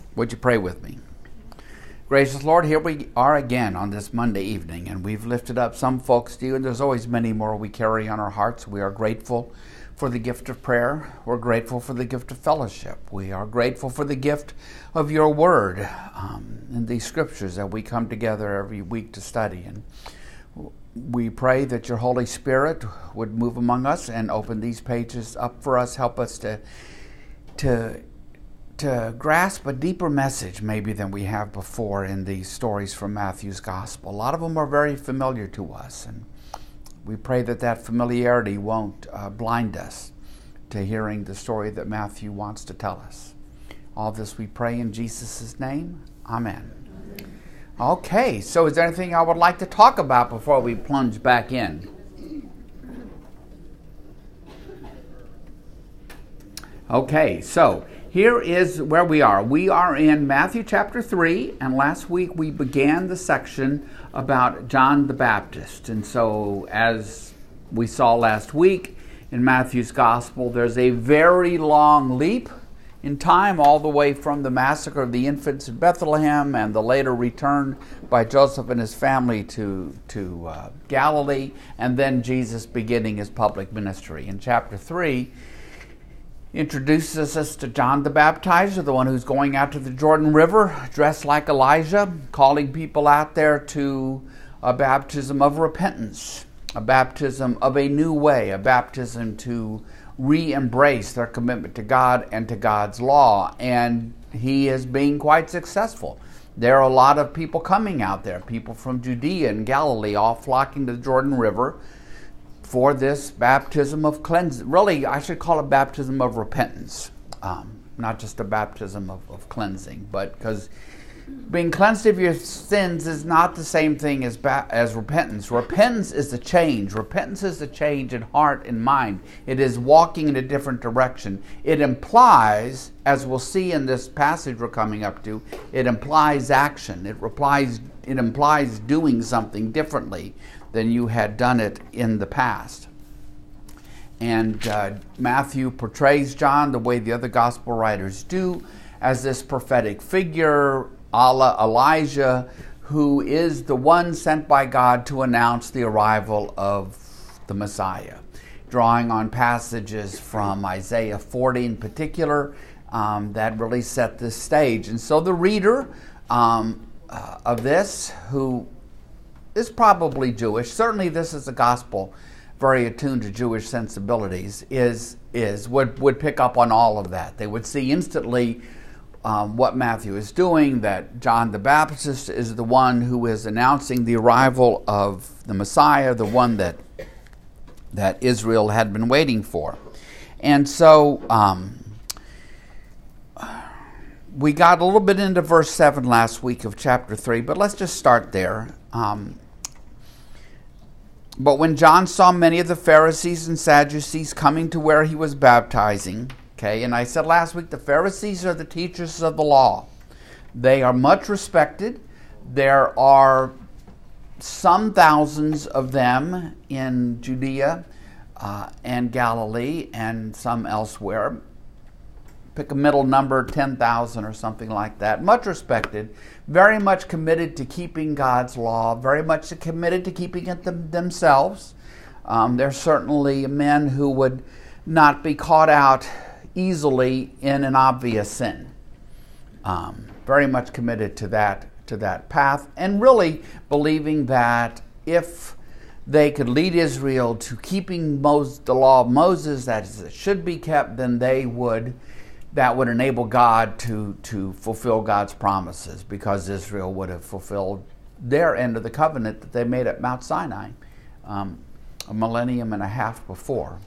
Would you pray with me? Gracious Lord, here we are again on this Monday evening, and we've lifted up some folks to you, and there's always many more we carry on our hearts. We are grateful for the gift of prayer. We're grateful for the gift of fellowship. We are grateful for the gift of your word and these scriptures that we come together every week to study. And we pray that your Holy Spirit would move among us and open these pages up for us, help us to grasp a deeper message maybe than we have before in these stories from Matthew's Gospel. A lot of them are very familiar to us, and we pray that that familiarity won't blind us to hearing the story that Matthew wants to tell us. All this we pray in Jesus' name. Amen. Okay, so is there anything I would like to talk about before we plunge back in? Okay, so here is where we are. We are in Matthew chapter 3, and last week we began the section about John the Baptist. And so as we saw last week in Matthew's Gospel, there's a very long leap in time all the way from the massacre of the infants in Bethlehem and the later return by Joseph and his family to Galilee, and then Jesus beginning his public ministry. In chapter 3, introduces us to John the Baptizer, the one who's going out to the Jordan River, dressed like Elijah, calling people out there to a baptism of repentance, a baptism of a new way, a baptism to re-embrace their commitment to God and to God's law. And he is being quite successful. There are a lot of people coming out there, people from Judea and Galilee, all flocking to the Jordan River for this baptism of cleansing. Really, I should call it baptism of repentance, not just a baptism of cleansing, but because being cleansed of your sins is not the same thing as repentance. Repentance is the change. Repentance is the change in heart and mind. It is walking in a different direction. It implies, as we'll see in this passage we're coming up to, it implies action. It implies doing something differently than you had done it in the past. And Matthew portrays John the way the other gospel writers do, as this prophetic figure, a la Elijah, who is the one sent by God to announce the arrival of the Messiah, drawing on passages from Isaiah 40 in particular that really set this stage. And so the reader of this, who is probably Jewish, certainly this is a gospel very attuned to Jewish sensibilities, would pick up on all of that. They would see instantly what Matthew is doing, that John the Baptist is the one who is announcing the arrival of the Messiah, the one that Israel had been waiting for. And so we got a little bit into verse 7 last week of chapter 3, but let's just start there. But when John saw many of the Pharisees and Sadducees coming to where he was baptizing, okay, and I said last week the Pharisees are the teachers of the law. They are much respected. There are some thousands of them in Judea and Galilee and some elsewhere. Pick a middle number, 10,000 or something like that. Much respected, very much committed to keeping God's law, very much committed to keeping it themselves. They're certainly men who would not be caught out easily in an obvious sin. Very much committed to that path, and really believing that if they could lead Israel to keeping the law of Moses, that it should be kept, then that would enable God to fulfill God's promises, because Israel would have fulfilled their end of the covenant that they made at Mount Sinai a millennium and a half before.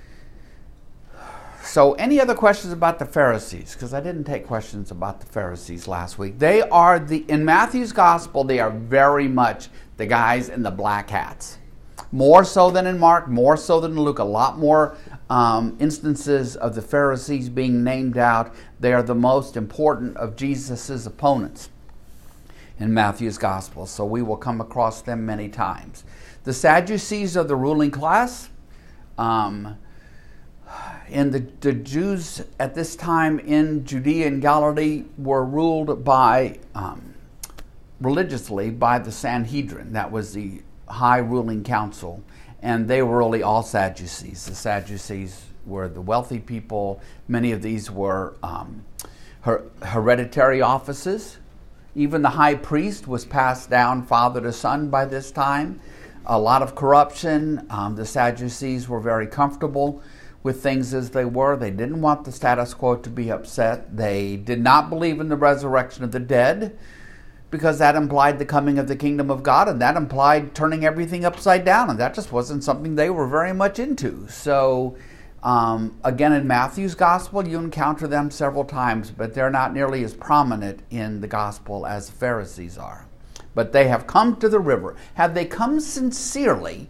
So any other questions about the Pharisees? Because I didn't take questions about the Pharisees last week. They are in Matthew's Gospel, they are very much the guys in the black hats. More so than in Mark, more so than in Luke. A lot more instances of the Pharisees being named out. They are the most important of Jesus' opponents in Matthew's Gospel. So we will come across them many times. The Sadducees are the ruling class. And the Jews at this time in Judea and Galilee were ruled by, religiously, by the Sanhedrin. That was the high ruling council. And they were really all Sadducees. The Sadducees were the wealthy people. Many of these were hereditary offices. Even the high priest was passed down father to son by this time. A lot of corruption. The Sadducees were very comfortable with things as they were. They didn't want the status quo to be upset. They did not believe in the resurrection of the dead, because that implied the coming of the kingdom of God, and that implied turning everything upside down, and that just wasn't something they were very much into. So again, in Matthew's gospel, you encounter them several times, but they're not nearly as prominent in the gospel as the Pharisees are. But they have come to the river. Have they come sincerely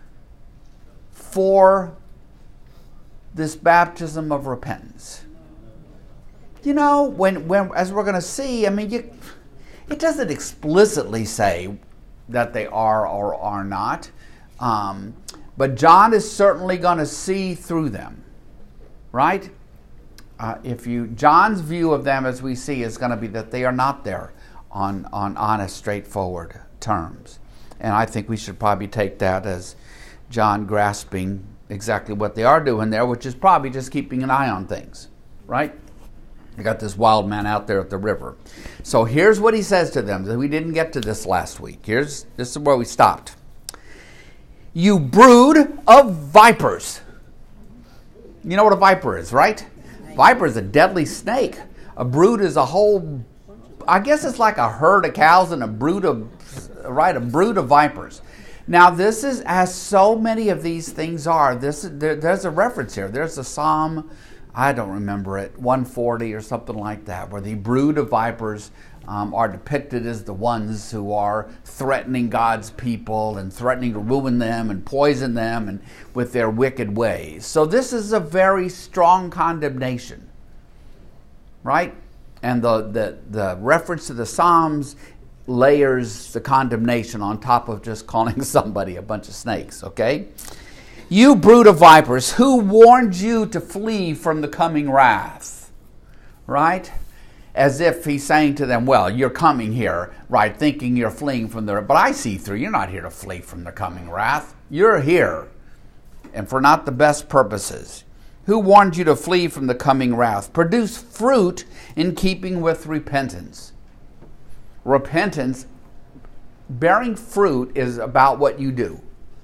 for this baptism of repentance? You know, when as we're going to see, I mean, it doesn't explicitly say that they are or are not, but John is certainly going to see through them, right? John's view of them, as we see, is going to be that they are not there on honest, straightforward terms, and I think we should probably take that as John grasping exactly what they are doing there, which is probably just keeping an eye on things, right? You got this wild man out there at the river. So here's what he says to them. We didn't get to this last week. This is where we stopped. You brood of vipers. You know what a viper is, right? Viper is a deadly snake. A brood is a whole, I guess it's like a herd of cows and a brood of vipers. Now, this is, as so many of these things are, there's a reference here. There's a Psalm, I don't remember it, 140 or something like that, where the brood of vipers are depicted as the ones who are threatening God's people and threatening to ruin them and poison them and with their wicked ways. So this is a very strong condemnation, right? And the reference to the Psalms layers the condemnation on top of just calling somebody a bunch of snakes, okay? You brood of vipers, who warned you to flee from the coming wrath? Right? As if he's saying to them, well, you're coming here, right, thinking you're fleeing from the, but I see through, you're not here to flee from the coming wrath. You're here, and for not the best purposes. Who warned you to flee from the coming wrath? Produce fruit in keeping with repentance. Repentance, bearing fruit, is about what you do.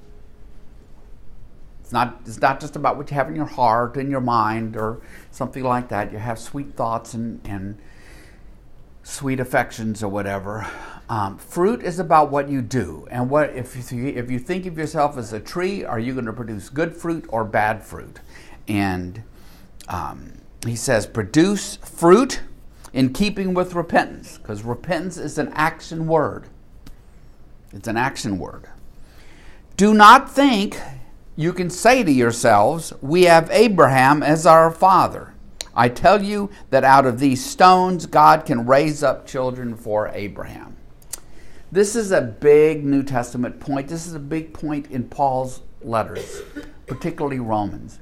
It's not just about what you have in your heart and your mind or something like that. You have sweet thoughts and sweet affections or whatever. Fruit is about what you do. And what if you think of yourself as a tree, are you going to produce good fruit or bad fruit? And he says, produce fruit in keeping with repentance, because repentance is an action word. It's an action word. Do not think you can say to yourselves, we have Abraham as our father. I tell you that out of these stones God can raise up children for Abraham. This is a big New Testament point. This is a big point in Paul's letters, particularly Romans.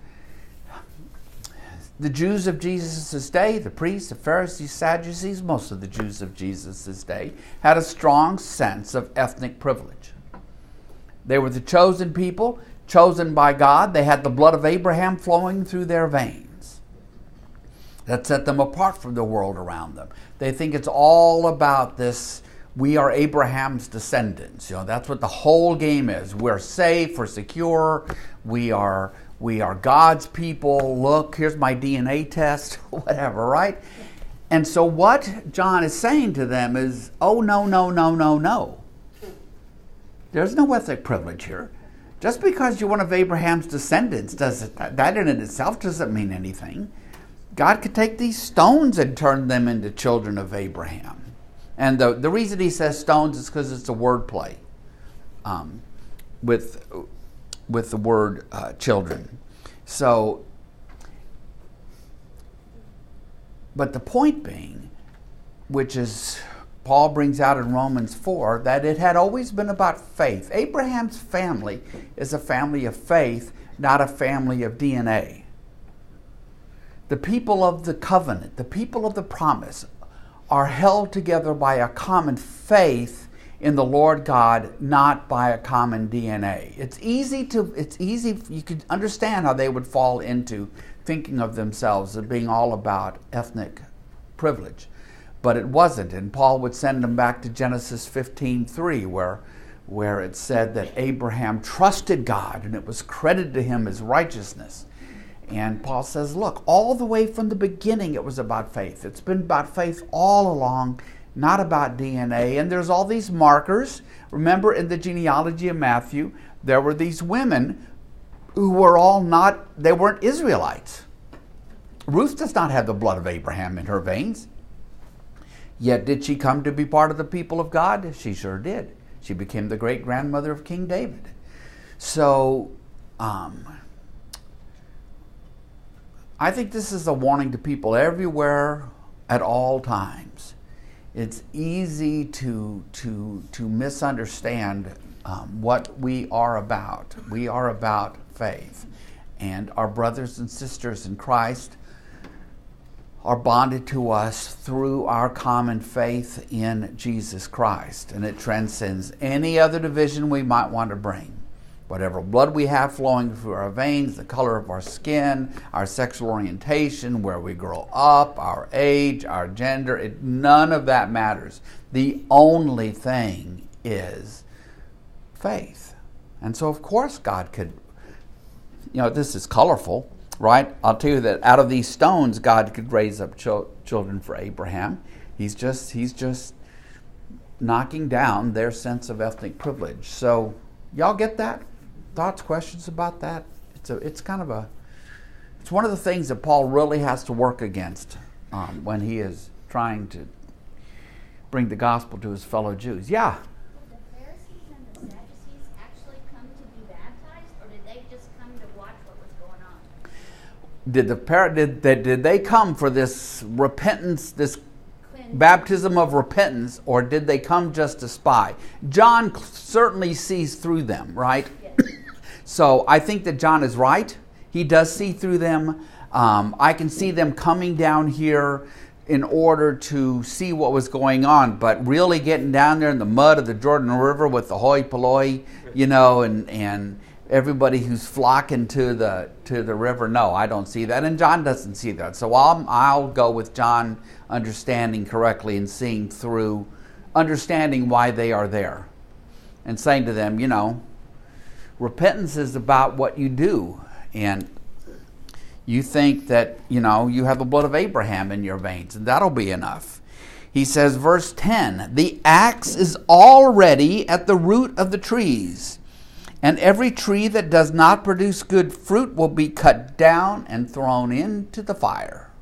The Jews of Jesus' day, the priests, the Pharisees, Sadducees, most of the Jews of Jesus' day, had a strong sense of ethnic privilege. They were the chosen people, chosen by God. They had the blood of Abraham flowing through their veins. That set them apart from the world around them. They think it's all about this, we are Abraham's descendants. You know, that's what the whole game is. We're safe, we're secure, we are God's people. Look, here's my DNA test, whatever, right? And so what John is saying to them is, oh, no, no, no, no, no. There's no ethnic privilege here. Just because you're one of Abraham's descendants, that in itself doesn't mean anything. God could take these stones and turn them into children of Abraham. And the reason he says stones is because it's a word play with the word children. So, but the point being, which is Paul brings out in Romans 4, that it had always been about faith. Abraham's family is a family of faith, not a family of DNA. the people of the covenant, the people of the promise, are held together by a common faith in the Lord God, not by a common DNA. It's easy, you could understand how they would fall into thinking of themselves as being all about ethnic privilege. But it wasn't, and Paul would send them back to Genesis 15:3, where it said that Abraham trusted God and it was credited to him as righteousness. And Paul says, look, all the way from the beginning it was about faith. It's been about faith all along, not about DNA. And there's all these markers. Remember, in the genealogy of Matthew, there were these women who were they weren't Israelites. Ruth does not have the blood of Abraham in her veins. Yet did she come to be part of the people of God? She sure did. She became the great-grandmother of King David. So, I think this is a warning to people everywhere at all times. It's easy to misunderstand what we are about. We are about faith. And our brothers and sisters in Christ are bonded to us through our common faith in Jesus Christ. And it transcends any other division we might want to bring. Whatever blood we have flowing through our veins, the color of our skin, our sexual orientation, where we grow up, our age, our gender, none of that matters. The only thing is faith. And so, of course, God could, this is colorful, right? I'll tell you that out of these stones, God could raise up children for Abraham. He's just knocking down their sense of ethnic privilege. So, y'all get that? Thoughts, questions about that? It's one of the things that Paul really has to work against when he is trying to bring the gospel to his fellow Jews. Yeah. Did the Pharisees and the Sadducees actually come to be baptized, or did they just come to watch what was going on? Did they come for this repentance, this baptism of repentance, or did they come just to spy? John certainly sees through them, right? Yes. So I think that John is right. He does see through them. I can see them coming down here in order to see what was going on, but really getting down there in the mud of the Jordan River with the hoi polloi, and everybody who's flocking to the river. No, I don't see that, and John doesn't see that. So I'll go with John understanding correctly and seeing through, understanding why they are there, and saying to them, repentance is about what you do, and you think that you have the blood of Abraham in your veins, and that'll be enough. He says, verse 10, the axe is already at the root of the trees. And every tree that does not produce good fruit will be cut down and thrown into the fire.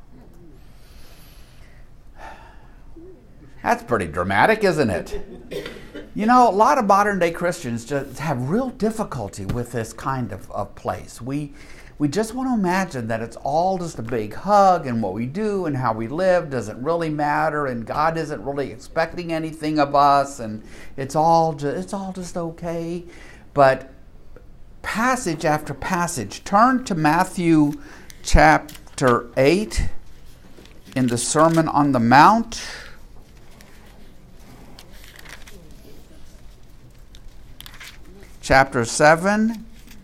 That's pretty dramatic, isn't it? A lot of modern day Christians just have real difficulty with this kind of place. We just want to imagine that it's all just a big hug, and what we do and how we live doesn't really matter, and God isn't really expecting anything of us, and it's all just okay. But passage after passage, turn to Matthew chapter 8 in the Sermon on the Mount. Chapter 7.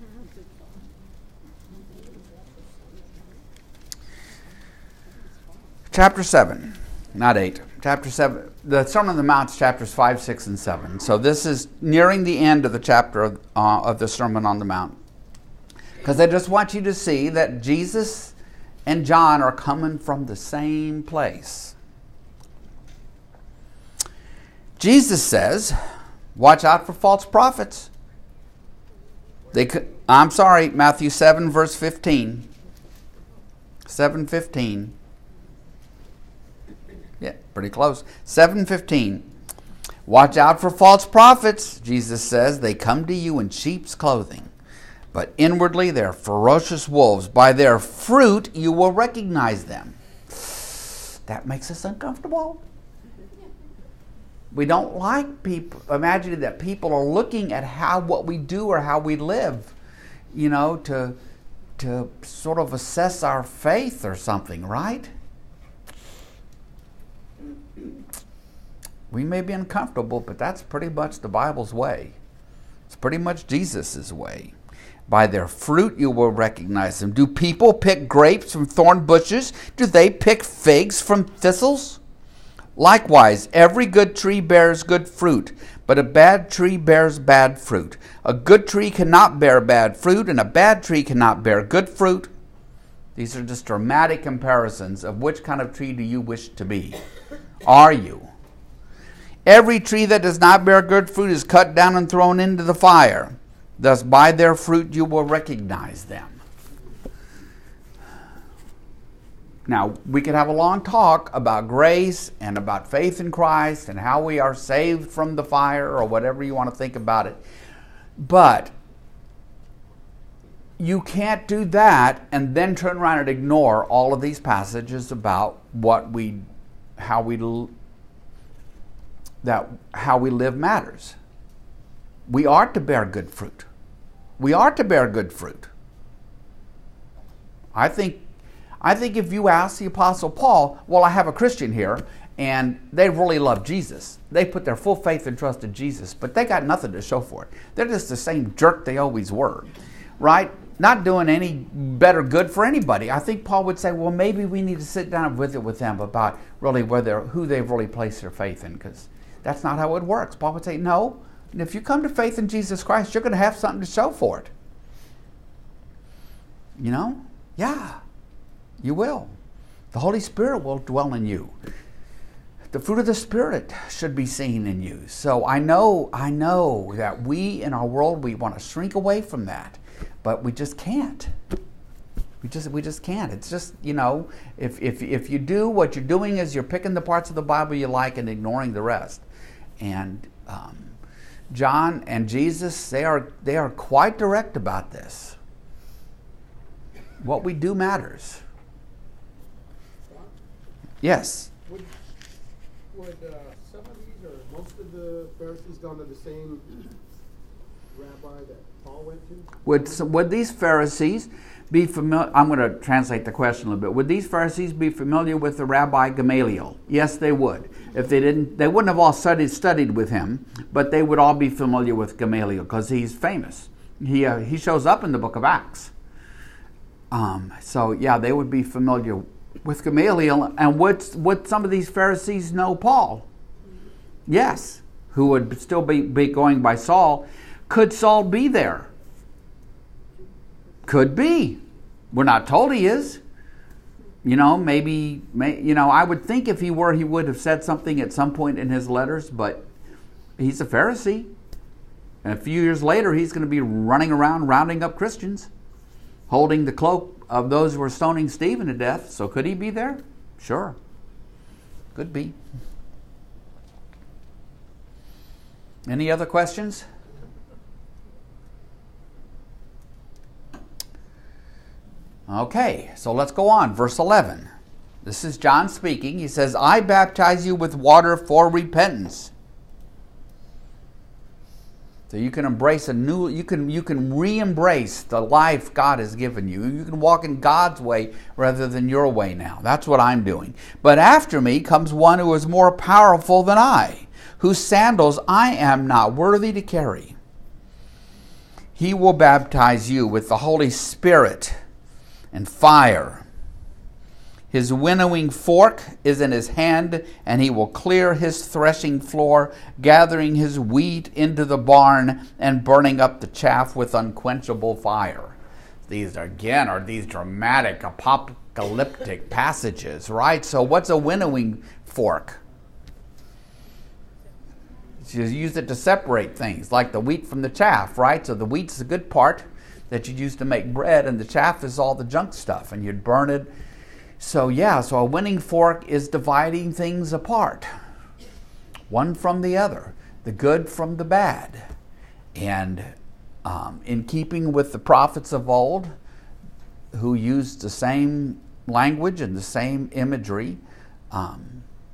Chapter 7, not 8. Chapter 7. The Sermon on the Mount is chapters 5, 6, and 7. So this is nearing the end of the chapter of the Sermon on the Mount. Because I just want you to see that Jesus and John are coming from the same place. Jesus says, watch out for false prophets. Matthew 7, verse 15. 7:15. Yeah, pretty close. 7:15. Watch out for false prophets, Jesus says. They come to you in sheep's clothing, but inwardly they're ferocious wolves. By their fruit you will recognize them. That makes us uncomfortable. We don't like people, imagining that people are looking at what we do or how we live, to to sort of assess our faith or something, right? We may be uncomfortable, but that's pretty much the Bible's way. It's pretty much Jesus' way. By their fruit you will recognize them. Do people pick grapes from thorn bushes? Do they pick figs from thistles? Likewise, every good tree bears good fruit, but a bad tree bears bad fruit. A good tree cannot bear bad fruit, and a bad tree cannot bear good fruit. These are just dramatic comparisons of which kind of tree do you wish to be. Are you? Every tree that does not bear good fruit is cut down and thrown into the fire. Thus, by their fruit you will recognize them. Now, we could have a long talk about grace and about faith in Christ and how we are saved from the fire or whatever you want to think about it. But you can't do that and then turn around and ignore all of these passages about how we live matters. We are to bear good fruit. We are to bear good fruit. I think if you ask the Apostle Paul, well, I have a Christian here, and they really love Jesus. They put their full faith and trust in Jesus, but they got nothing to show for it. They're just the same jerk they always were, right? Not doing any better good for anybody. I think Paul would say, well, maybe we need to sit down and visit with them about really who they've really placed their faith in, because that's not how it works. Paul would say, no, if you come to faith in Jesus Christ, you're going to have something to show for it. You know? Yeah, you will. The Holy Spirit will dwell in you. The fruit of the Spirit should be seen in you. So I know that we in our world, we want to shrink away from that, but we just can't. We just can't. It's just, if you do what you're doing is you're picking the parts of the Bible you like and ignoring the rest. And John and Jesus, they are quite direct about this. What we do matters. Yes. Would some of these or most of the Pharisees gone to the same rabbi that Paul went to? Would these Pharisees be familiar? I'm going to translate the question a little bit. Would these Pharisees be familiar with the Rabbi Gamaliel? Yes, they would. If they didn't, they wouldn't have all studied with him, but they would all be familiar with Gamaliel because he's famous. He shows up in the book of Acts. So yeah, they would be familiar with Gamaliel. And would some of these Pharisees know Paul? Yes, who would still be going by Saul. Could Saul be there? Could be. We're not told he is. Maybe, I would think if he were, he would have said something at some point in his letters, but he's a Pharisee. And a few years later, he's going to be running around rounding up Christians, holding the cloak of those who were stoning Stephen to death. So could he be there? Sure. Could be. Any other questions? Okay, so let's go on. Verse 11. This is John speaking. He says, I baptize you with water for repentance. So you can embrace you can re-embrace the life God has given you. You can walk in God's way rather than your way now. That's what I'm doing. But after me comes one who is more powerful than I, whose sandals I am not worthy to carry. He will baptize you with the Holy Spirit and fire. His winnowing fork is in his hand, and he will clear his threshing floor, gathering his wheat into the barn and burning up the chaff with unquenchable fire. These are these dramatic apocalyptic passages, right? So what's a winnowing fork? You use it to separate things, like the wheat from the chaff, right? So the wheat's the good part that you use to make bread, and the chaff is all the junk stuff, and you'd burn it. So a winning fork is dividing things apart, one from the other, the good from the bad. And in keeping with the prophets of old, who used the same language and the same imagery,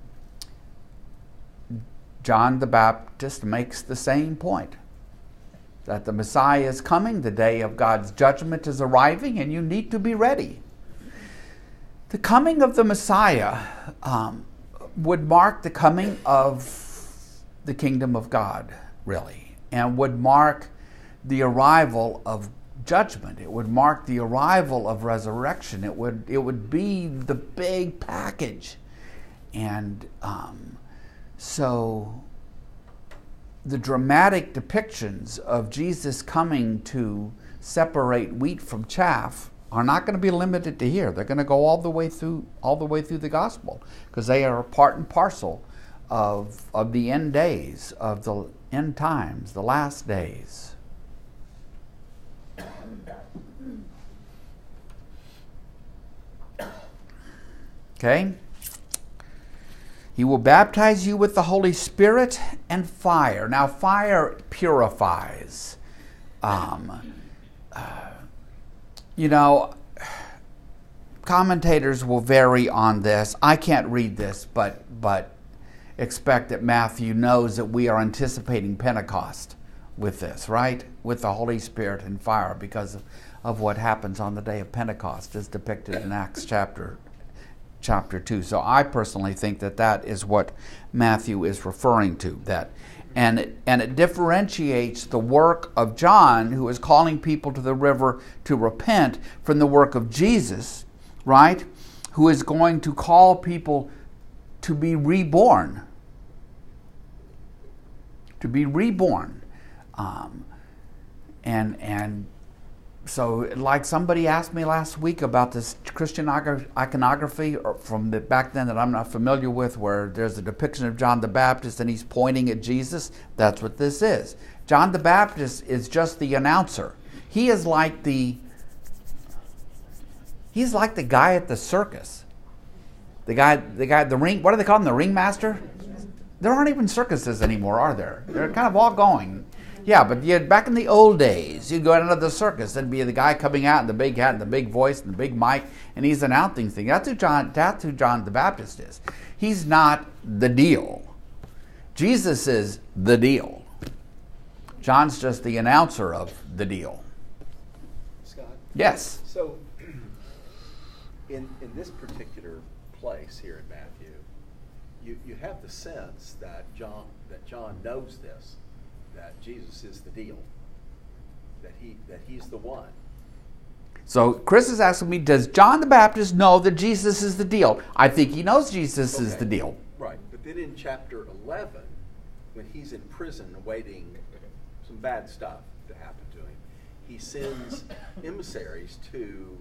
John the Baptist makes the same point. that the Messiah is coming, the day of God's judgment is arriving, and you need to be ready. The coming of the Messiah would mark the coming of the kingdom of God, really, and would mark the arrival of judgment. It would mark the arrival of resurrection. It would be the big package. And so the dramatic depictions of Jesus coming to separate wheat from chaff are not going to be limited to here. They're going to go all the way through the gospel, because they are part and parcel of the end days, of the end times, the last days. Okay? He will baptize you with the Holy Spirit and fire. Now, fire purifies. Commentators will vary on this. I can't read this, but expect that Matthew knows that we are anticipating Pentecost with this, right? With the Holy Spirit and fire, because of what happens on the day of Pentecost, as depicted in Acts chapter 2. So I personally think that is what Matthew is referring to. And it differentiates the work of John, who is calling people to the river to repent, from the work of Jesus, right? Who is going to call people to be reborn. To be reborn. And so, like somebody asked me last week about this Christian iconography from back then that I'm not familiar with, where there's a depiction of John the Baptist and he's pointing at Jesus. That's what this is. John the Baptist is just the announcer. He's like the guy at the circus. The ring. What do they call him? The ringmaster. There aren't even circuses anymore, are there? They're kind of all going. Yeah, but back in the old days, you'd go out into the circus. There'd be the guy coming out in the big hat and the big voice and the big mic, and he's announcing things. That's who John the Baptist is. He's not the deal. Jesus is the deal. John's just the announcer of the deal. Scott? Yes. So, in this particular place here in Matthew, you have the sense that John knows this. That Jesus is the deal, that he's the one. So Chris is asking me, does John the Baptist know that Jesus is the deal? I think he knows Jesus is the deal. Right, but then in chapter 11, when he's in prison awaiting some bad stuff to happen to him, he sends emissaries to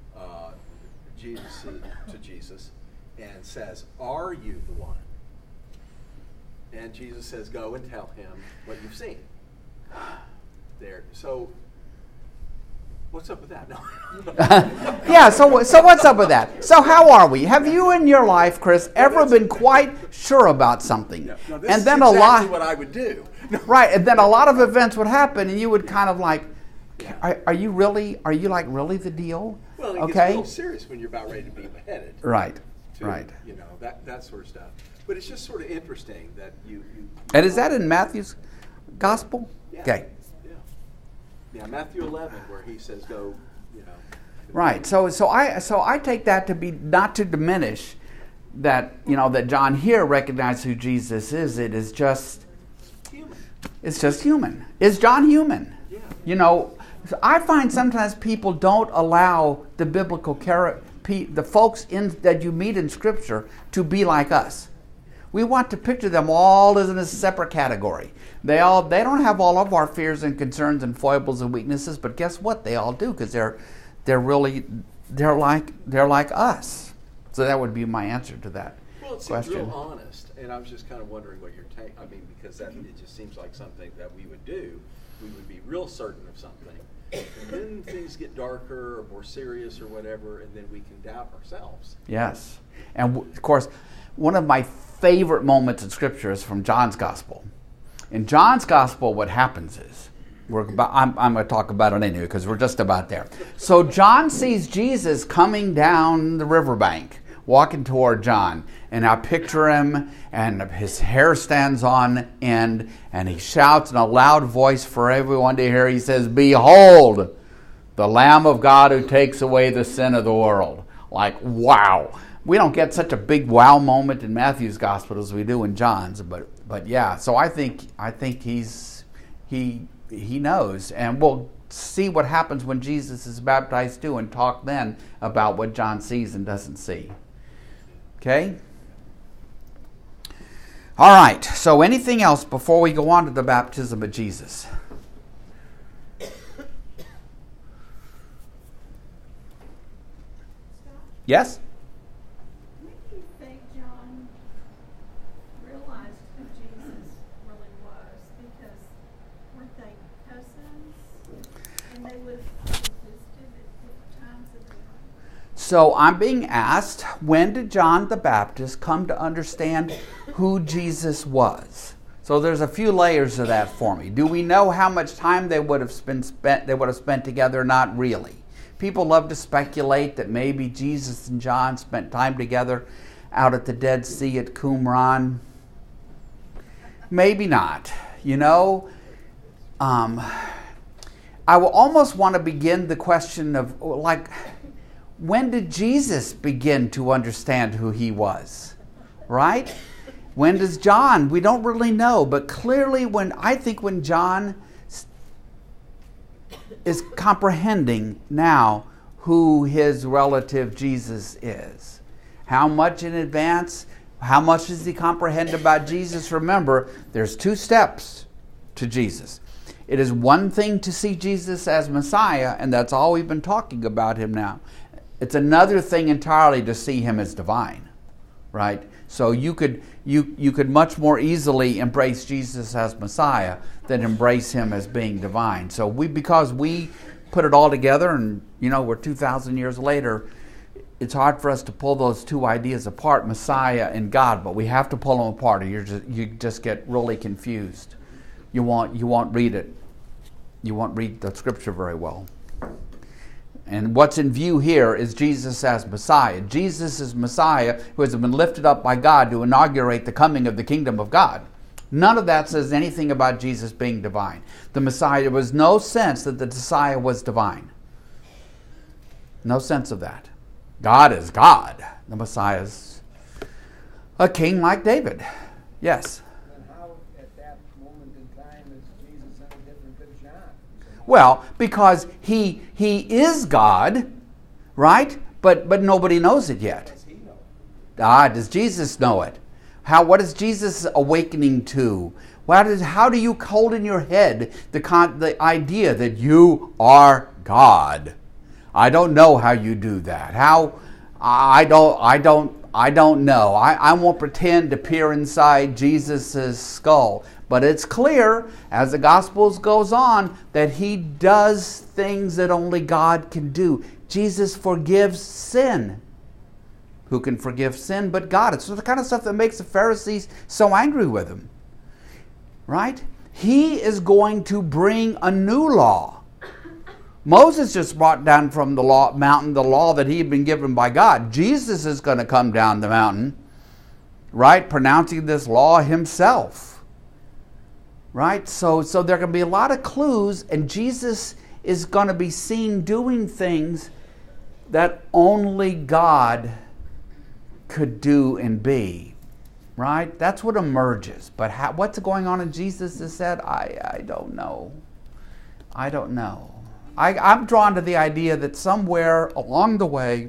Jesus and says, "Are you the one?" And Jesus says, "Go and tell him what you've seen." There. So, what's up with that? No. Yeah. So what's up with that? So how are we? Have you in your life, Chris, ever been quite sure about something, no, this and is then exactly what I would do. Right, and then a lot of events would happen, and you would kind of like, are you really the deal? Well, it okay. gets real serious when you're about ready to be beheaded. Right. To, right. That sort of stuff. But it's just sort of interesting that you and is that in Matthew's gospel? Yeah. Okay. Yeah, Matthew 11, where he says, "Go," Right. So I take that to be not to diminish that that John here recognizes who Jesus is. It is just human. It's just human. Is John human? Yeah. I find sometimes people don't allow the biblical the folks that you meet in Scripture to be like us. We want to picture them all as in a separate category. They don't have all of our fears and concerns and foibles and weaknesses, but guess what? They all do, because they're like us. So that would be my answer to that question. Well, it seems real honest, and I was just kind of wondering what your take. I mean, because it just seems like something that we would do. We would be real certain of something, and then things get darker or more serious or whatever, and then we can doubt ourselves. Yes, and of course, one of my favorite moments in Scripture is from John's Gospel. In John's Gospel, what happens is, I'm going to talk about it anyway because we're just about there. So John sees Jesus coming down the riverbank walking toward John. And I picture him, and his hair stands on end, and he shouts in a loud voice for everyone to hear. He says, "Behold, the Lamb of God who takes away the sin of the world." Like, wow. We don't get such a big wow moment in Matthew's gospel as we do in John's, but yeah. So I think he knows, and we'll see what happens when Jesus is baptized too, and talk then about what John sees and doesn't see. Okay? All right. So anything else before we go on to the baptism of Jesus? Yes? When do you think John realized who Jesus really was? Because weren't they cousins? And they would have existed at different times of their life. So I'm being asked, when did John the Baptist come to understand who Jesus was? So there's a few layers of that for me. Do we know how much time they would have spent together? Not really. People love to speculate that maybe Jesus and John spent time together out at the Dead Sea at Qumran. Maybe not. You know, I will almost want to begin the question of, like, when did Jesus begin to understand who he was? Right? When does John? We don't really know, but clearly when John is comprehending now who his relative Jesus is. How much in advance? How much does he comprehend about Jesus? Remember, there's two steps to Jesus. It is one thing to see Jesus as Messiah, and that's all we've been talking about him now. It's another thing entirely to see him as divine, right? So you could much more easily embrace Jesus as Messiah than embrace him as being divine. So because we put it all together, and we're 2,000 years later, it's hard for us to pull those two ideas apart, Messiah and God. But we have to pull them apart, or you just get really confused. You won't read it. You won't read the Scripture very well. And what's in view here is Jesus as Messiah. Jesus is Messiah who has been lifted up by God to inaugurate the coming of the kingdom of God. None of that says anything about Jesus being divine. The Messiah, there was no sense that the Messiah was divine. No sense of that. God is God. The Messiah is a king like David. Yes? And how, at that moment in time, is Jesus any different than John? Well, because he is God, right? But nobody knows it yet. Does he know? Does Jesus know it? What is Jesus awakening to? How do you hold in your head the idea that you are God? I don't know how you do that. I don't know. I won't pretend to peer inside Jesus' skull. But it's clear, as the Gospels goes on, that he does things that only God can do. Jesus forgives sin. Who can forgive sin but God? It's the kind of stuff that makes the Pharisees so angry with him. Right? He is going to bring a new law. Moses just brought down from the mountain the law that he had been given by God. Jesus is going to come down the mountain, right, pronouncing this law himself. Right? So there are going to be a lot of clues, and Jesus is going to be seen doing things that only God could do and be. Right? That's what emerges. But what's going on in Jesus' head? I don't know. I don't know. I'm drawn to the idea that somewhere along the way,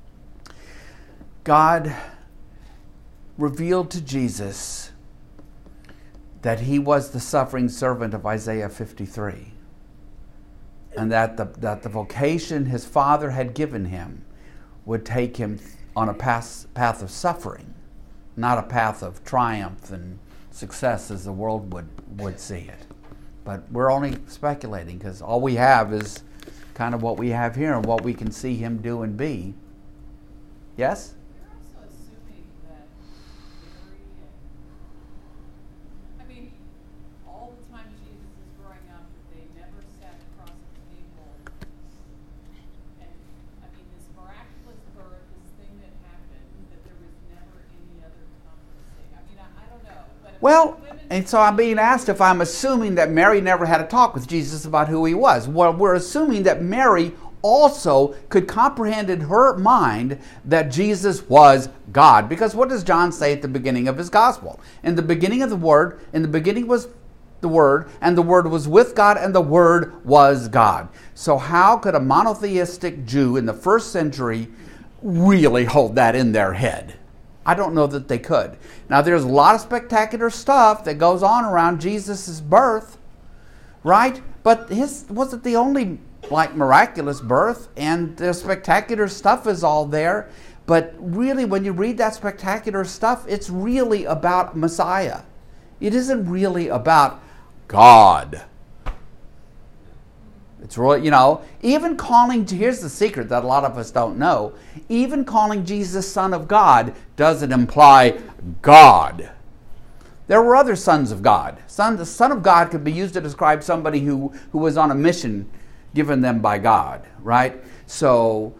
God revealed to Jesus that he was the suffering servant of Isaiah 53. And that the vocation his Father had given him would take him on a path of suffering, not a path of triumph and success as the world would see it. But we're only speculating because all we have is kind of what we have here and what we can see him do and be. Yes? You're also assuming that Mary all the time Jesus is growing up, they never sat across the table. And this miraculous birth, this thing that happened, Well, and so I'm being asked if I'm assuming that Mary never had a talk with Jesus about who he was. Well, we're assuming that Mary also could comprehend in her mind that Jesus was God. Because what does John say at the beginning of his gospel? In the beginning of the Word, in the beginning was the Word, and the Word was with God, and the Word was God. So how could a monotheistic Jew in the first century really hold that in their head? I don't know that they could. Now, there's a lot of spectacular stuff that goes on around Jesus' birth, right? But his wasn't the only miraculous birth, and the spectacular stuff is all there. But really, when you read that spectacular stuff, it's really about Messiah. It isn't really about God. It's really, even calling, here's the secret that a lot of us don't know, even calling Jesus Son of God doesn't imply God. There were other sons of God. The Son of God could be used to describe somebody who was on a mission given them by God, right? So,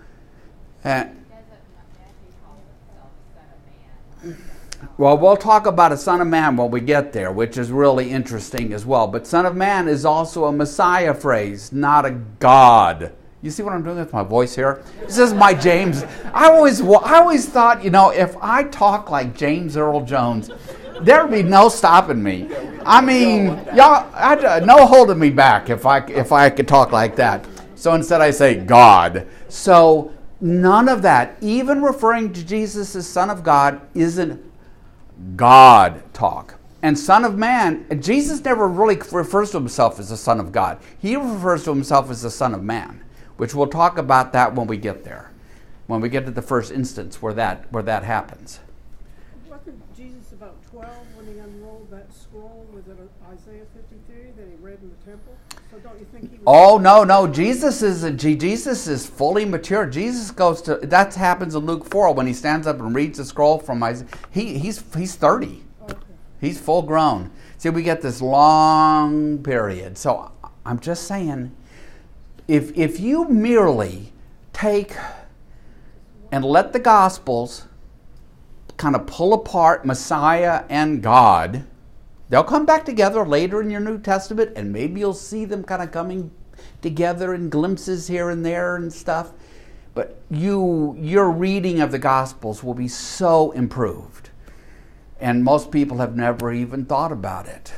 well, we'll talk about a Son of Man when we get there, which is really interesting as well. But Son of Man is also a Messiah phrase, not a God. You see what I'm doing with my voice here? This is my James. I always thought, if I talk like James Earl Jones, there would be no stopping me. I mean, y'all, no holding me back if I could talk like that. So instead I say God. So none of that, even referring to Jesus as Son of God, isn't God talk. And Son of Man, Jesus never really refers to himself as the Son of God. He refers to himself as the Son of Man, which we'll talk about that when we get there. When we get to the first instance where that happens. Wasn't Jesus about 12 when he unrolled that scroll? Was it Isaiah 53 that he read in the temple? So don't you think he was... Oh, no. Jesus is fully mature. Jesus goes to... That happens in Luke 4 when he stands up and reads the scroll from Isaiah. He's 30. Okay. He's full grown. See, we get this long period. So I'm just saying, if you merely take and let the Gospels kind of pull apart Messiah and God, they'll come back together later in your New Testament, and maybe you'll see them kind of coming together in glimpses here and there and stuff. But your reading of the Gospels will be so improved. And most people have never even thought about it.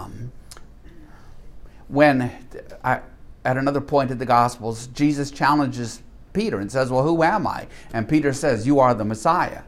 At another point in the Gospels, Jesus challenges Peter and says, well, who am I? And Peter says, you are the Messiah.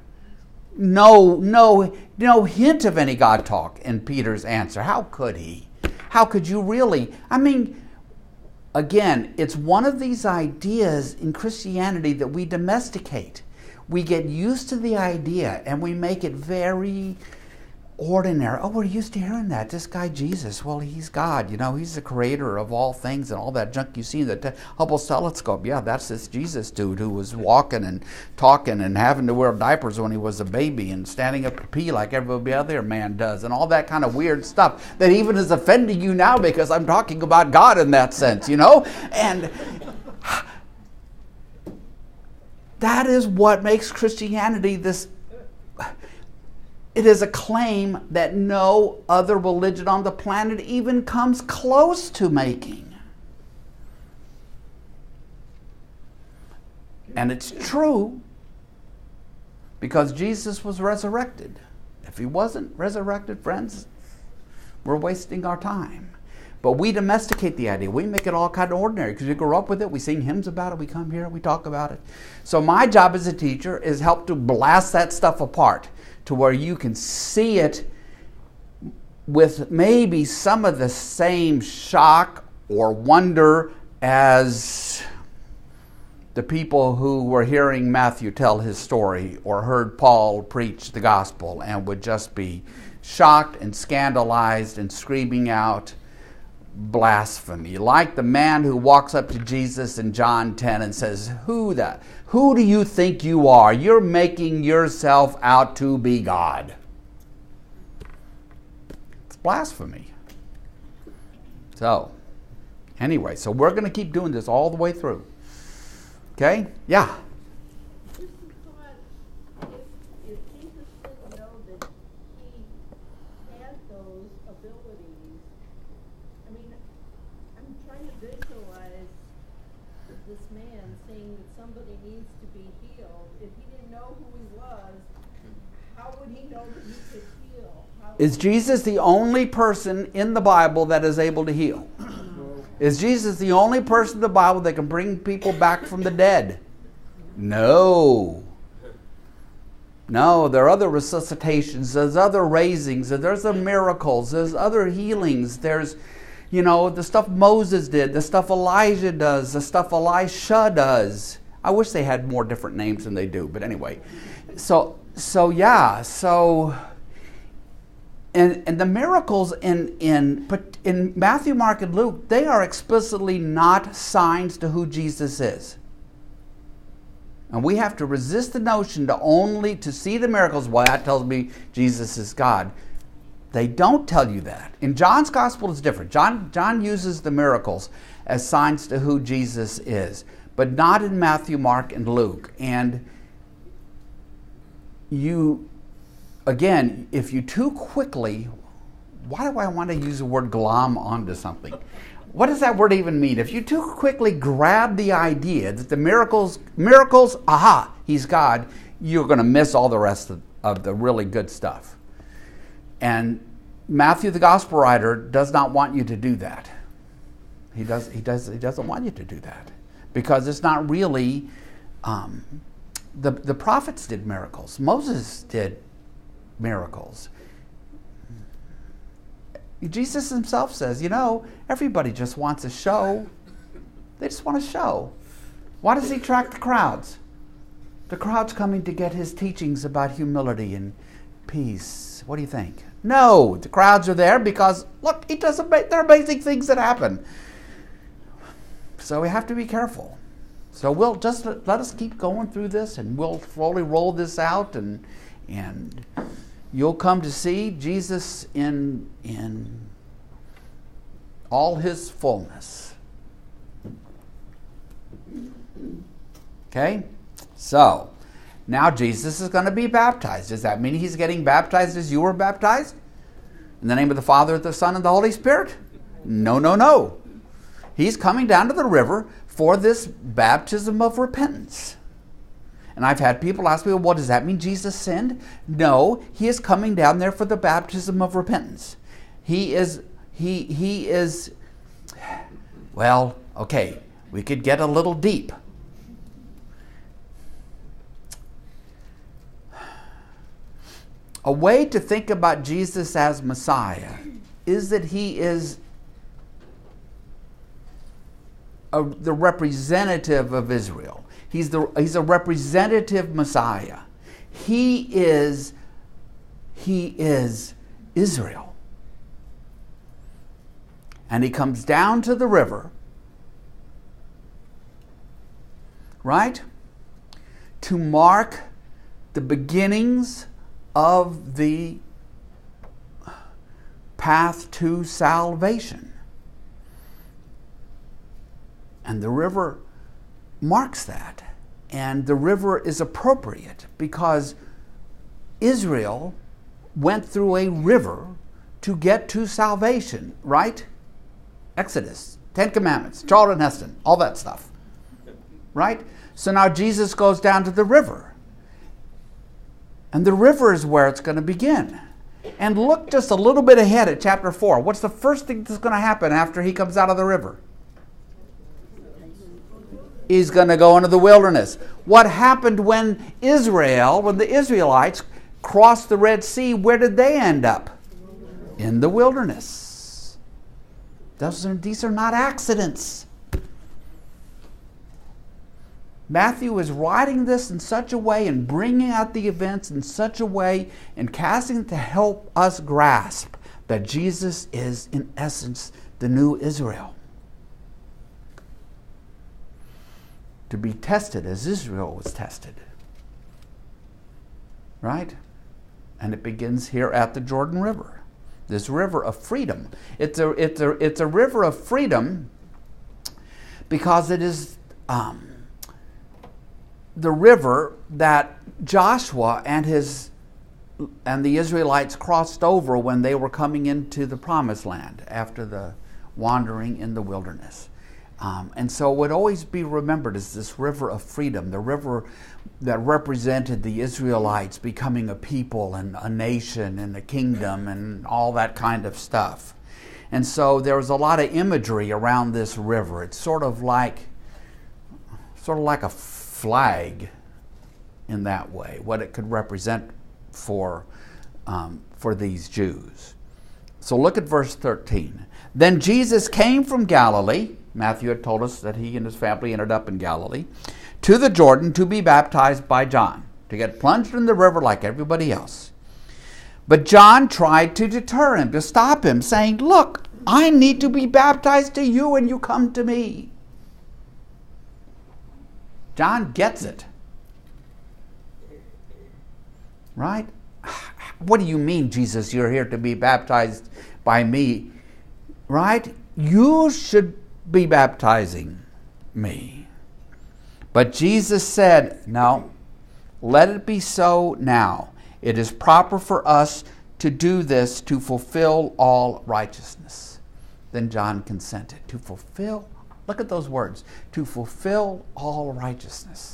No hint of any God talk in Peter's answer. How could he? How could you really? I mean, again, it's one of these ideas in Christianity that we domesticate. We get used to the idea and we make it very ordinary. Oh, we're used to hearing that. This guy Jesus, well, he's God. He's the creator of all things and all that junk you see in the Hubble telescope. Yeah, that's this Jesus dude who was walking and talking and having to wear diapers when he was a baby and standing up to pee like every other man does and all that kind of weird stuff that even is offending you now because I'm talking about God in that sense, And that is what makes Christianity this... It is a claim that no other religion on the planet even comes close to making. And it's true because Jesus was resurrected. If he wasn't resurrected, friends, we're wasting our time. But we domesticate the idea. We make it all kind of ordinary because we grew up with it. We sing hymns about it. We come here. We talk about it. So my job as a teacher is help to blast that stuff apart to where you can see it with maybe some of the same shock or wonder as the people who were hearing Matthew tell his story or heard Paul preach the gospel and would just be shocked and scandalized and screaming out blasphemy. Like the man who walks up to Jesus in John 10 and says, Who do you think you are? You're making yourself out to be God. It's blasphemy. So, anyway, so we're going to keep doing this all the way through. Okay? Yeah? Just a thought, if Jesus didn't know that he had anything that somebody needs to be healed, if he didn't know who he was, how would he know that he could heal? Is Jesus the only person in the Bible that is able to heal? Is Jesus the only person in the Bible that can bring people back from the dead? No. No, there are other resuscitations, there's other raisings, there's other miracles, there's other healings, there's, the stuff Moses did, the stuff Elijah does, the stuff Elisha does. I wish they had more different names than they do, but anyway. And the miracles in Matthew, Mark, and Luke, they are explicitly not signs to who Jesus is. And we have to resist the notion to see the miracles. Well, that tells me Jesus is God. They don't tell you that. In John's gospel, it's different. John uses the miracles as signs to who Jesus is, but not in Matthew, Mark, and Luke. And again, if you too quickly, why do I want to use the word glom onto something? What does that word even mean? If you too quickly grab the idea that the miracles, aha, he's God, you're going to miss all the rest of the really good stuff. And Matthew, the gospel writer, does not want you to do that. He doesn't want you to do that because it's not really. The prophets did miracles. Moses did miracles. Jesus himself says, everybody just wants a show. They just want a show. Why does he attract the crowds? The crowd's coming to get his teachings about humility and peace. What do you think? No, the crowds are there because, look, there are amazing things that happen. So we have to be careful. So we'll just let us keep going through this, and we'll slowly roll this out, and you'll come to see Jesus in all his fullness. Okay? So, now Jesus is going to be baptized. Does that mean he's getting baptized as you were baptized? In the name of the Father, the Son, and the Holy Spirit? No. He's coming down to the river for this baptism of repentance. And I've had people ask me, well, does that mean Jesus sinned? No, he is coming down there for the baptism of repentance. He is, well, okay, we could get a little deep. A way to think about Jesus as Messiah is that he is the representative of Israel. He's a representative Messiah. He is Israel. And he comes down to the river, right, to mark the beginnings of the path to salvation. And the river marks that. And the river is appropriate because Israel went through a river to get to salvation, right? Exodus, 10 Commandments, Charlton Heston, all that stuff, right? So now Jesus goes down to the river. And the river is where it's going to begin. And look just a little bit ahead at chapter 4. What's the first thing that's going to happen after he comes out of the river? He's going to go into the wilderness. What happened when the Israelites crossed the Red Sea, where did they end up? In the wilderness. These are not accidents. Matthew is writing this in such a way and bringing out the events in such a way and casting it to help us grasp that Jesus is, in essence, the new Israel. To be tested as Israel was tested. Right? And it begins here at the Jordan River. This river of freedom. It's a river of freedom because it is the river that Joshua and the Israelites crossed over when they were coming into the Promised Land after the wandering in the wilderness. And so it would always be remembered as this river of freedom, the river that represented the Israelites becoming a people and a nation and a kingdom and all that kind of stuff. And so there was a lot of imagery around this river. It's sort of like a flag in that way, what it could represent for these Jews. So look at verse 13. Then Jesus came from Galilee. Matthew had told us that he and his family ended up in Galilee, to the Jordan to be baptized by John, to get plunged in the river like everybody else. But John tried to deter him, to stop him, saying, "Look, I need to be baptized to you and you come to me." John gets it. Right? What do you mean, Jesus, you're here to be baptized by me? Right? You should be baptizing me. But Jesus said, "No, let it be so now. It is proper for us to do this to fulfill all righteousness." Then John consented. To fulfill, look at those words, to fulfill all righteousness.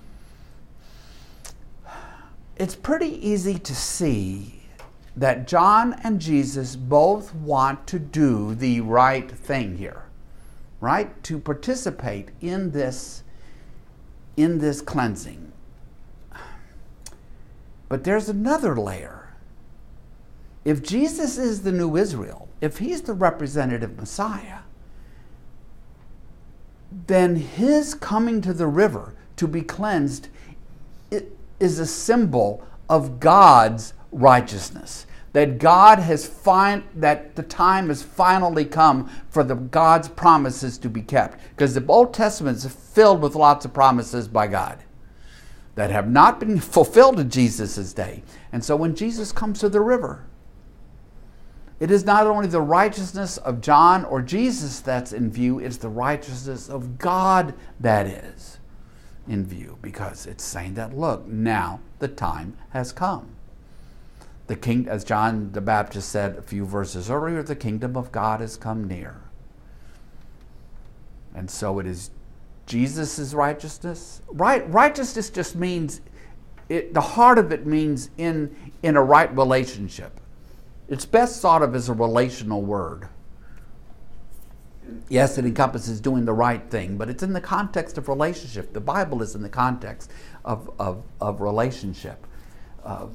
It's pretty easy to see that John and Jesus both want to do the right thing here, right? To participate in this cleansing. But there's another layer. If Jesus is the new Israel, if he's the representative Messiah, then his coming to the river to be cleansed is a symbol of God's righteousness. That that the time has finally come for God's promises to be kept. Because the Old Testament is filled with lots of promises by God that have not been fulfilled in Jesus' day. And so when Jesus comes to the river, it is not only the righteousness of John or Jesus that's in view, it's the righteousness of God that is in view. Because it's saying that, look, now the time has come. The king, as John the Baptist said a few verses earlier, the kingdom of God has come near. And so it is Jesus' righteousness. Righteousness just means, the heart of it means in a right relationship. It's best thought of as a relational word. Yes, it encompasses doing the right thing, but it's in the context of relationship. The Bible is in the context of relationship, of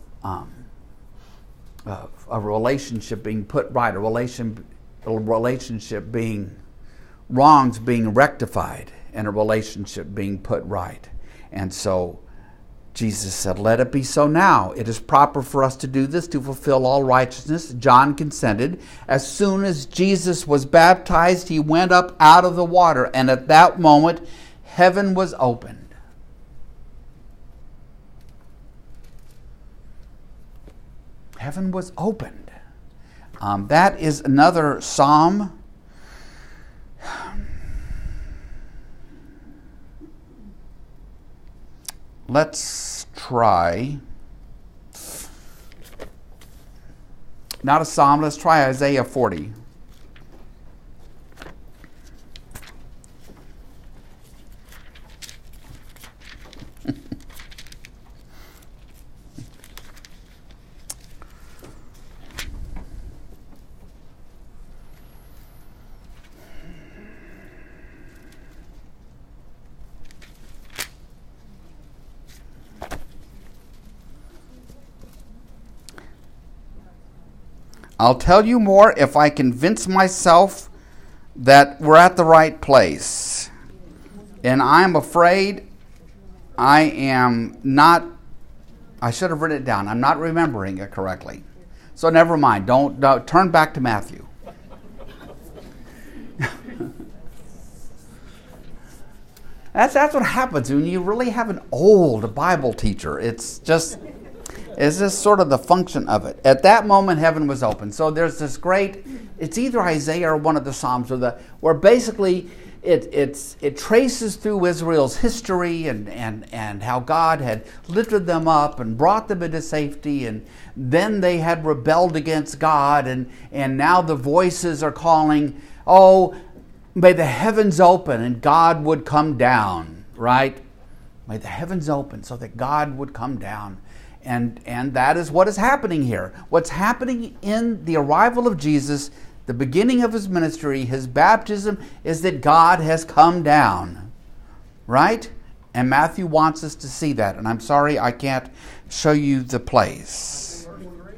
a relationship being put right, a relationship being wrongs being rectified, and a relationship being put right. And so Jesus said, "Let it be so now. It is proper for us to do this to fulfill all righteousness." John consented. As soon as Jesus was baptized, he went up out of the water, and at that moment, heaven was opened. Heaven was opened. That is another psalm. Let's try, not a psalm, let's try Isaiah 40. I'll tell you more if I convince myself that we're at the right place. And I'm afraid I am not, I should have written it down. I'm not remembering it correctly. So never mind. Don't turn back to Matthew. That's what happens when you really have an old Bible teacher. It's just sort of the function of it. At that moment, heaven was open. So there's this great, it's either Isaiah or one of the Psalms, where basically it traces through Israel's history and how God had lifted them up and brought them into safety, and then they had rebelled against God, and now the voices are calling, "Oh, may the heavens open and God would come down, right? May the heavens open so that God would come down. And that is what is happening here. What's happening in the arrival of Jesus, the beginning of his ministry, his baptism, is that God has come down, right? And Matthew wants us to see that. And I'm sorry I can't show you the place.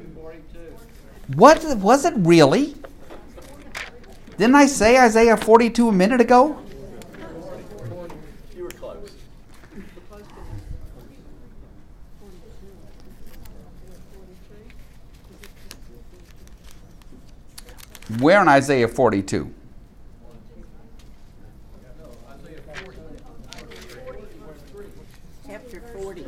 What was it really? Didn't I say Isaiah 42 a minute ago? You were close. Where in Isaiah 42? Chapter 40.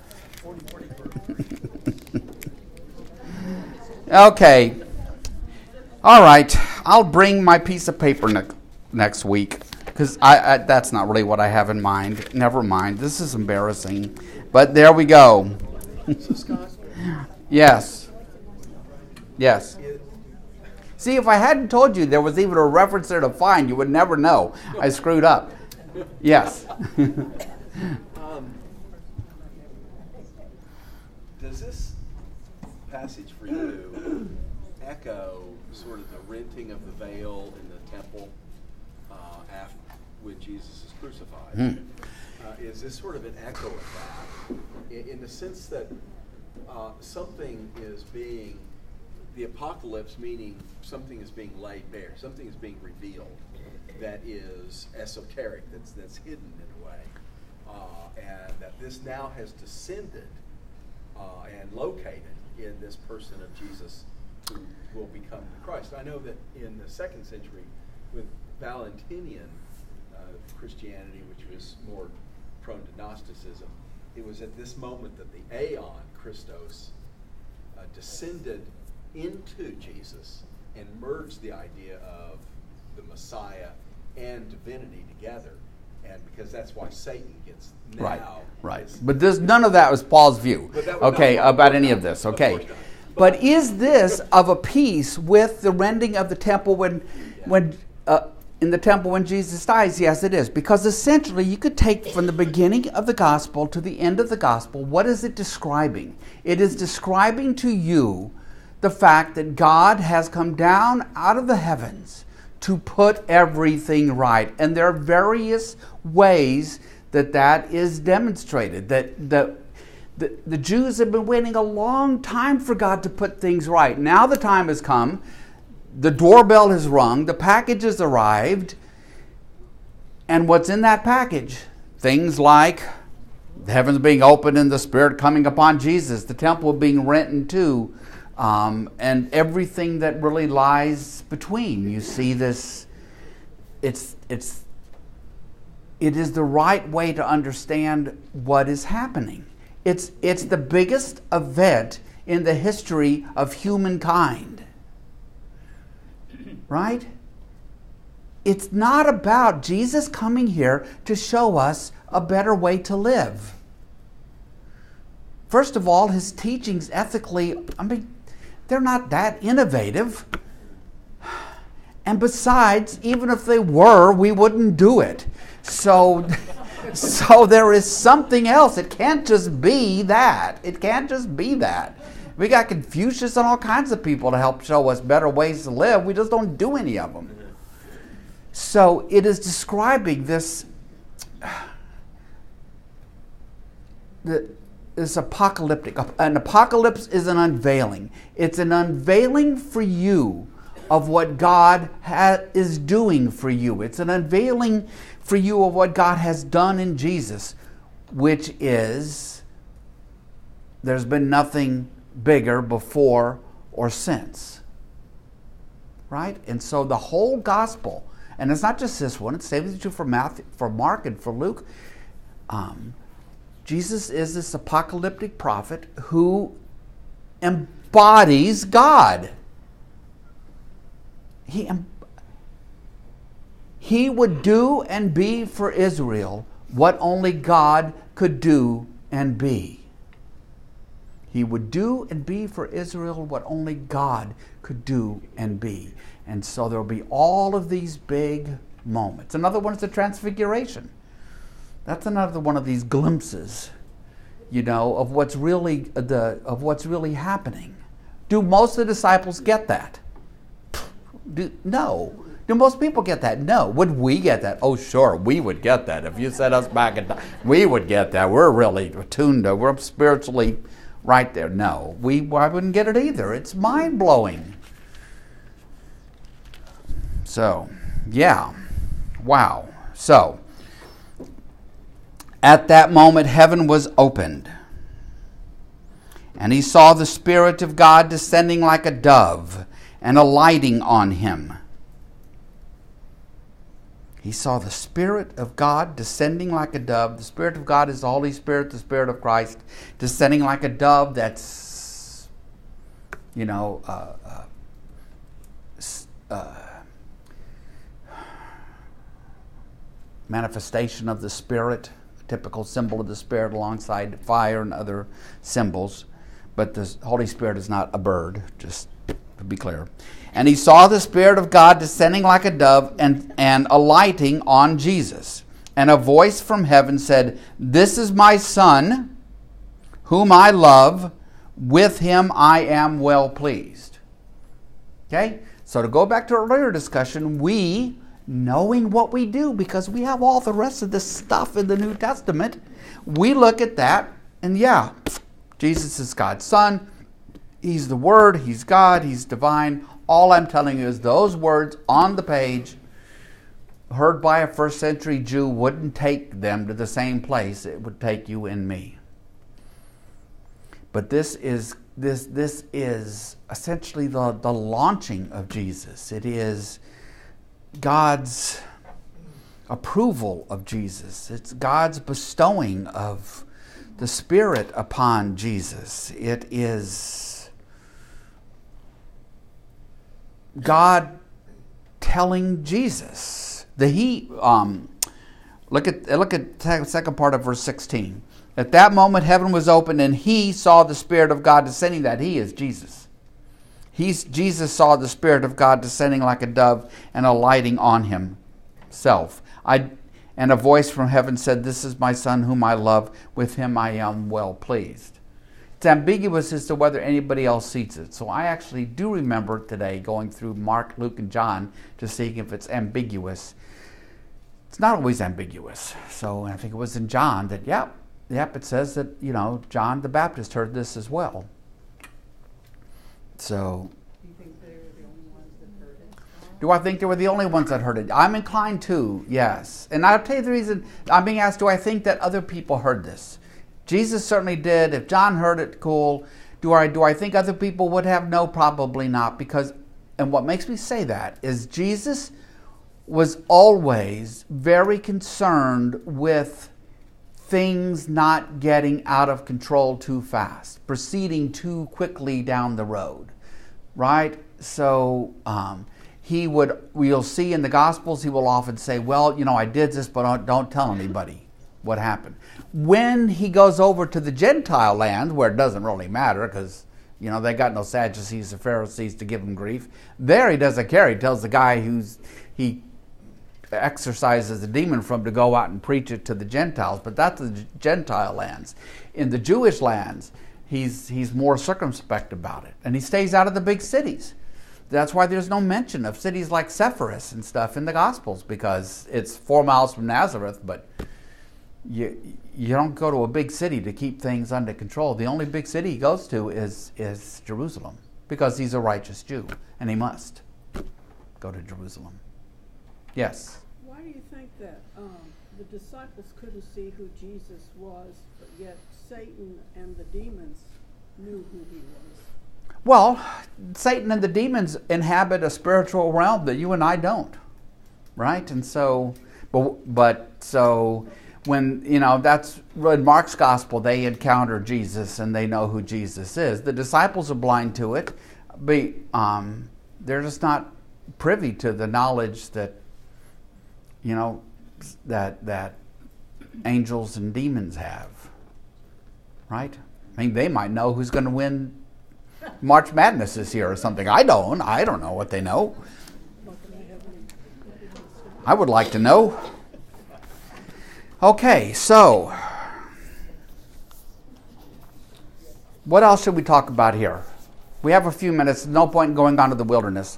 Okay. All right. I'll bring my piece of paper next week because I that's not really what I have in mind. Never mind. This is embarrassing. But there we go. So, Scott, Yes. Yes. See, if I hadn't told you there was even a reference there to find, you would never know. I screwed up. Yes. does this passage for you echo sort of the renting of the veil in the temple after when Jesus is crucified? Is this sort of an echo of that, in the sense that something is being, the apocalypse meaning something is being laid bare, something is being revealed that is esoteric, that's hidden in a way, and that this now has descended and located in this person of Jesus who will become the Christ. I know that in the 2nd century with Valentinian Christianity, which was more prone to Gnosticism, it was at this moment that the Aeon Christos descended into Jesus and merged the idea of the Messiah and divinity together. And because that's why Satan gets now. Right. But none of that was Paul's view, okay, about any of this, okay. But is this of a piece with the rending of the temple when in the temple when Jesus dies? Yes, it is. Because essentially you could take from the beginning of the gospel to the end of the gospel, what is it describing? It is describing to you the fact that God has come down out of the heavens to put everything right. And there are various ways that is demonstrated. That the Jews have been waiting a long time for God to put things right. Now the time has come. The doorbell has rung. The package has arrived. And what's in that package? Things like the heavens being opened and the Spirit coming upon Jesus, the temple being rent in two, and everything that really lies between. You see this. It is the right way to understand what is happening. It's the biggest event in the history of humankind. Right? It's not about Jesus coming here to show us a better way to live. First of all, his teachings ethically, they're not that innovative. And besides, even if they were, we wouldn't do it. So there is something else. It can't just be that. It can't just be that. We got Confucius and all kinds of people to help show us better ways to live. We just don't do any of them. So it is describing this apocalyptic. An apocalypse is an unveiling. It's an unveiling for you of what God is doing for you. It's an unveiling for you of what God has done in Jesus, which is there's been nothing bigger before or since. Right? And so the whole gospel, and it's not just this one, it's the same for Matthew, for Mark, and for Luke. Jesus is this apocalyptic prophet who embodies God. He would do and be for Israel what only God could do and be. He would do and be for Israel what only God could do and be. And so there will be all of these big moments. Another one is the Transfiguration. That's another one of these glimpses, of what's really happening. Do most of the disciples get that? No. Do most people get that? No. Would we get that? Oh, sure, we would get that. If you set us back in time, we would get that. We're really attuned to, we're spiritually right there. No, I wouldn't get it either. It's mind-blowing. So, yeah. Wow. So, at that moment, heaven was opened, and he saw the Spirit of God descending like a dove and alighting on him. He saw the Spirit of God descending like a dove. The Spirit of God is the Holy Spirit, the Spirit of Christ, descending like a dove. That's, manifestation of the Spirit, a typical symbol of the Spirit alongside fire and other symbols. But the Holy Spirit is not a bird, just to be clear. And he saw the Spirit of God descending like a dove and alighting on Jesus. And a voice from heaven said, "This is my Son, whom I love. With him I am well pleased." Okay? So to go back to our earlier discussion, we, knowing what we do, because we have all the rest of this stuff in the New Testament, we look at that and Jesus is God's Son. He's the Word. He's God. He's divine. All I'm telling you is those words on the page, heard by a first century Jew, wouldn't take them to the same place it would take you and me. But this is essentially the launching of Jesus. It is God's approval of Jesus. It's God's bestowing of the Spirit upon Jesus. It is God telling Jesus. Look at the second part of verse 16. At that moment heaven was opened and he saw the Spirit of God descending. That he is Jesus. Jesus saw the Spirit of God descending like a dove and alighting on himself. And a voice from heaven said, "This is my Son whom I love. With him I am well pleased." It's ambiguous as to whether anybody else sees it. So I actually do remember today going through Mark, Luke, and John to see if it's ambiguous. It's not always ambiguous. So I think it was in John that, it says that, John the Baptist heard this as well. So, Do you think they were the only ones that heard it? do I think they were the only ones that heard it? I'm inclined to, yes. And I'll tell you the reason. I'm being asked, do I think that other people heard this? Jesus certainly did. If John heard it, cool. Do I think other people would have? No, probably not. And what makes me say that is Jesus was always very concerned with things not getting out of control too fast, proceeding too quickly down the road, right? So we'll see in the Gospels, he will often say, well, I did this, but don't tell anybody what happened. When he goes over to the Gentile land, where it doesn't really matter, because, they got no Sadducees or Pharisees to give him grief, there he doesn't care. He tells the guy he exorcises a demon from to go out and preach it to the Gentiles, but that's the Gentile lands. In the Jewish lands, he's more circumspect about it, and he stays out of the big cities. That's why there's no mention of cities like Sepphoris and stuff in the Gospels, because it's 4 miles from Nazareth, but you don't go to a big city to keep things under control. The only big city he goes to is Jerusalem, because he's a righteous Jew, and he must go to Jerusalem. Yes? Why do you think that the disciples couldn't see who Jesus was, but yet Satan and the demons knew who he was? Well, Satan and the demons inhabit a spiritual realm that you and I don't, right? And so, so when, that's in Mark's gospel, they encounter Jesus and they know who Jesus is. The disciples are blind to it, but they're just not privy to the knowledge that, that angels and demons have, right? I mean, they might know who's going to win March Madness this year or something. I don't know what they know. I would like to know. Okay, so what else should we talk about here? We have a few minutes. No point in going on to the wilderness.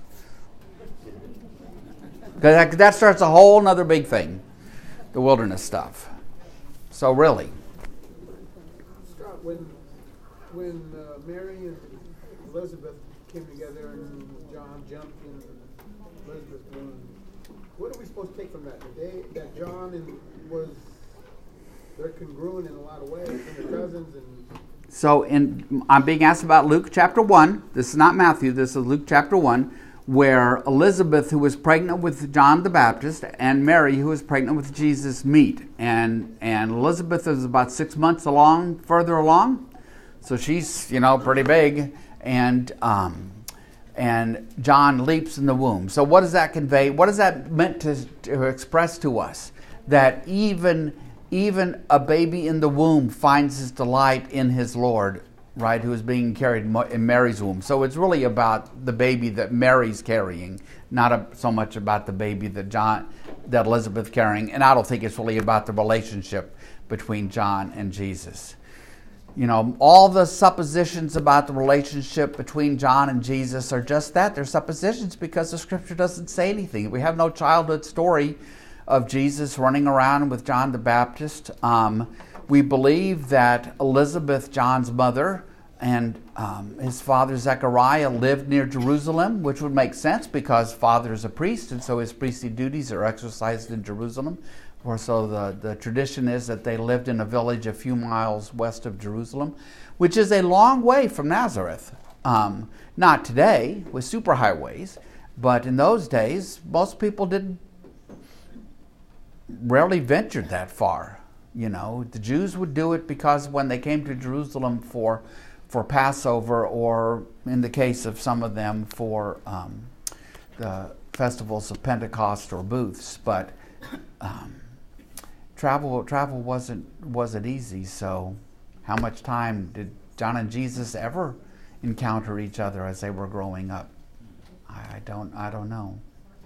Because that starts a whole nother big thing, the wilderness stuff. So really. Scott, when Mary and Elizabeth came together and John jumped in Elizabeth's womb, what are we supposed to take from that? That John they're congruent in a lot of ways, and their cousins and... So I'm being asked about Luke chapter 1. This is not Matthew. This is Luke chapter 1, where Elizabeth, who was pregnant with John the Baptist, and Mary, who was pregnant with Jesus, meet. And Elizabeth is about 6 months further along. So she's, pretty big. And John leaps in the womb. So what does that convey? What is that meant to express to us? That even a baby in the womb finds his delight in his Lord, right, who is being carried in Mary's womb. So it's really about the baby that Mary's carrying, not so much about the baby that Elizabeth carrying. And I don't think it's really about the relationship between John and Jesus. All the suppositions about the relationship between John and Jesus are just that. They're suppositions because the Scripture doesn't say anything. We have no childhood story of Jesus running around with John the Baptist. We believe that Elizabeth, John's mother, and his father Zechariah lived near Jerusalem, which would make sense because father is a priest, and so his priestly duties are exercised in Jerusalem. Or so the tradition is that they lived in a village a few miles west of Jerusalem, which is a long way from Nazareth. Not today with superhighways, but in those days, most people rarely ventured that far. The Jews would do it because when they came to Jerusalem for Passover, or in the case of some of them for the festivals of Pentecost or booths, but travel wasn't easy. So how much time did John and Jesus ever encounter each other as they were growing up? I don't know.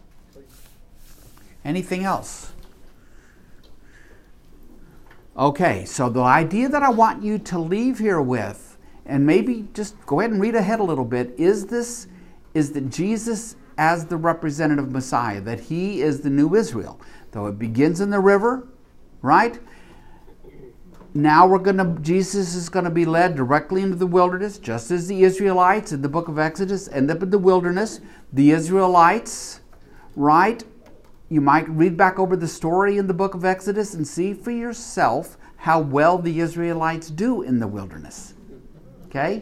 Anything else? Okay, so the idea that I want you to leave here with, and maybe just go ahead and read ahead a little bit, is that Jesus as the representative Messiah, that he is the new Israel. Though it begins in the river, right? Now Jesus is going to be led directly into the wilderness, just as the Israelites in the book of Exodus end up in the wilderness. The Israelites, right? You might read back over the story in the book of Exodus and see for yourself how well the Israelites do in the wilderness. Okay?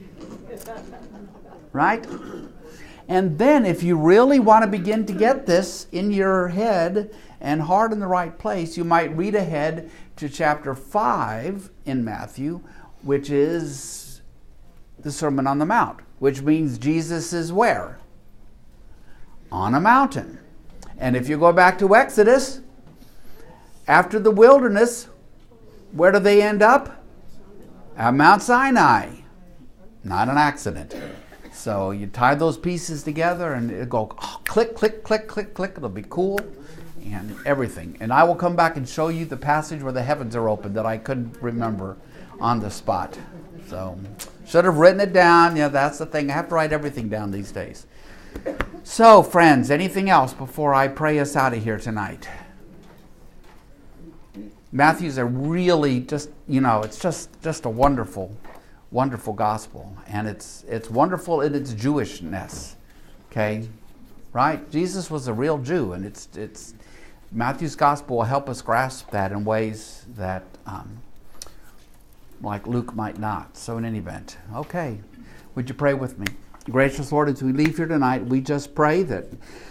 Right? And then if you really want to begin to get this in your head and heart in the right place, you might read ahead to chapter 5 in Matthew, which is the Sermon on the Mount, which means Jesus is where? On a mountain. And if you go back to Exodus, after the wilderness, where do they end up? At Mount Sinai. Not an accident. So you tie those pieces together and it'll go click, click, click, click, click. It'll be cool and everything. And I will come back and show you the passage where the heavens are open that I couldn't remember on the spot. So should have written it down. Yeah, that's the thing. I have to write everything down these days. So, friends, anything else before I pray us out of here tonight? Matthew's a really just, it's just a wonderful, wonderful gospel. And it's wonderful in its Jewishness. Okay? Right? Jesus was a real Jew, and it's Matthew's gospel will help us grasp that in ways that like Luke might not. So in any event, okay. Would you pray with me? Gracious Lord, as we leave here tonight, we just pray that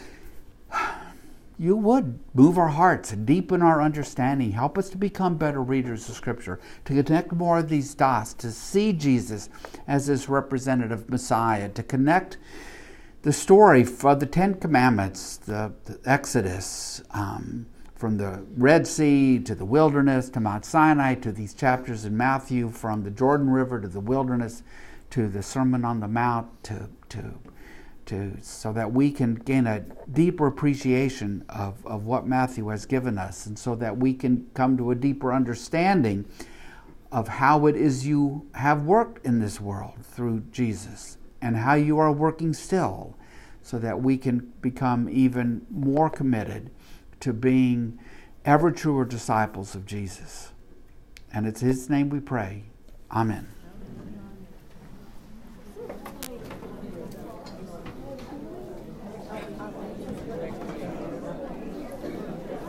you would move our hearts and deepen our understanding. Help us to become better readers of Scripture, to connect more of these dots, to see Jesus as this representative Messiah, to connect the story for the Ten Commandments, the Exodus, from the Red Sea to the wilderness, to Mount Sinai, to these chapters in Matthew, from the Jordan River to the wilderness, to the Sermon on the Mount, to so that we can gain a deeper appreciation of what Matthew has given us, and so that we can come to a deeper understanding of how it is you have worked in this world through Jesus, and how you are working still, so that we can become even more committed to being ever truer disciples of Jesus. And it's His name we pray. Amen.